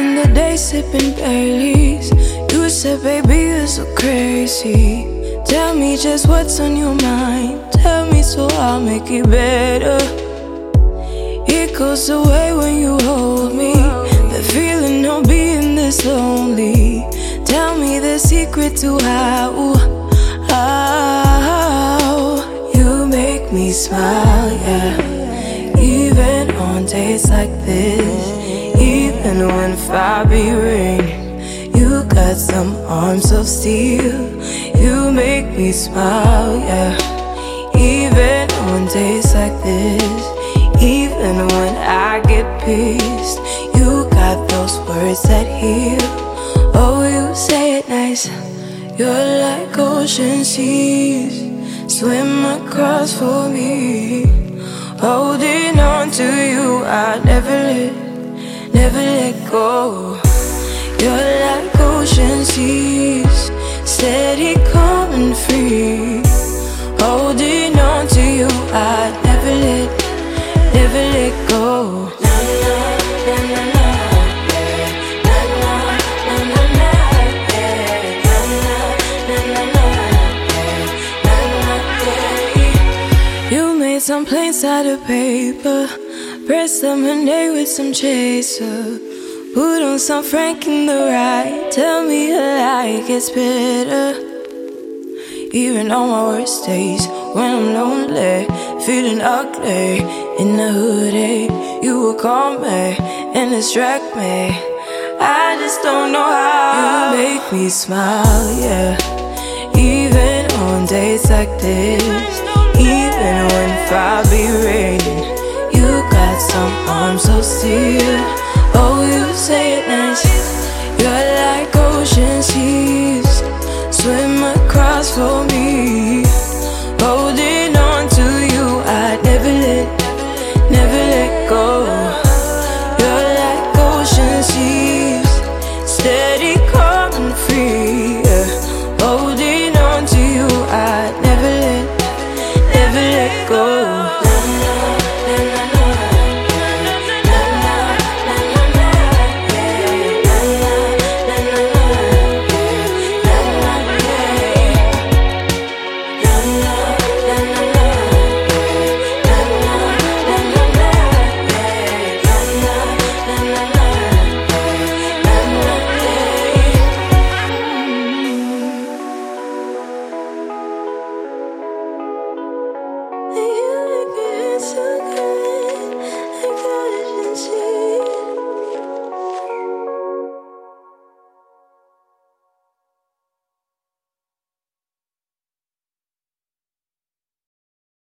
in the day sipping Baileys. You said, baby, you're so crazy. Tell me just what's on your mind. Tell me so I'll make it better. It goes away when you hold me. The feeling of being this lonely. Tell me the secret to how you make me smile, yeah. Even on days like this, even when fire be raining, you got some arms of steel. You make me smile, yeah. Even on days like this, even when I get pissed, you got those words that heal. Oh, you say it nice. You're like ocean seas, swim across for me. Holding on to you, I never let go. You're like ocean seas, steady, calm and free. Holding on to you, I never let go. You made some planes out of paper, press lemonade with some chaser. Put on some Frank in the ride. Tell me a lie gets better. Even on my worst days, when I'm lonely, feeling ugly in the hoodie, you will call me and distract me. I just don't know how. You make me smile, yeah. Even on days like this, even when fire be raining, you got some arms of steel. Oh, you say it nice. You're like ocean seas,